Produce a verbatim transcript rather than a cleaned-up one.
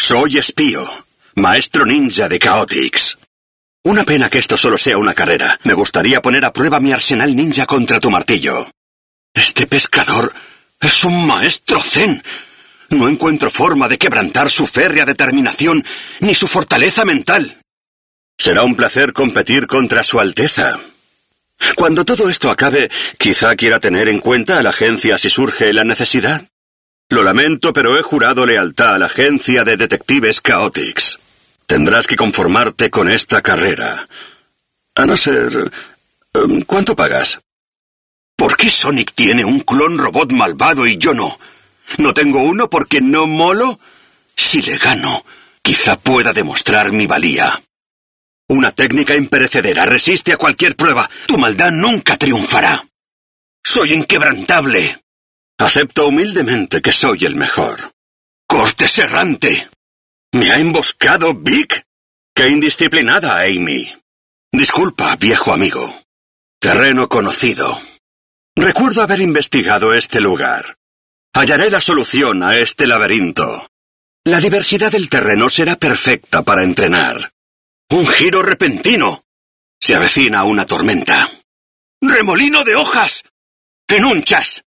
Soy Espío, maestro ninja de Chaotix. Una pena que esto solo sea una carrera. Me gustaría poner a prueba mi arsenal ninja contra tu martillo. Este pescador es un maestro zen. No encuentro forma de quebrantar su férrea determinación ni su fortaleza mental. Será un placer competir contra su Alteza. Cuando todo esto acabe, quizá quiera tener en cuenta a la agencia si surge la necesidad. Lo lamento, pero he jurado lealtad a la agencia de detectives Chaotix. Tendrás que conformarte con esta carrera. A no ser... ¿Cuánto pagas? ¿Por qué Sonic tiene un clon robot malvado y yo no? ¿No tengo uno porque no molo? Si le gano, quizá pueda demostrar mi valía. Una técnica imperecedera resiste a cualquier prueba. Tu maldad nunca triunfará. Soy inquebrantable. Acepto humildemente que soy el mejor. ¡Cortes errante! ¿Me ha emboscado Vic? ¡Qué indisciplinada, Amy! Disculpa, viejo amigo. Terreno conocido. Recuerdo haber investigado este lugar. Hallaré la solución a este laberinto. La diversidad del terreno será perfecta para entrenar. Un giro repentino. Se avecina una tormenta. ¡Remolino de hojas! ¡En un chas!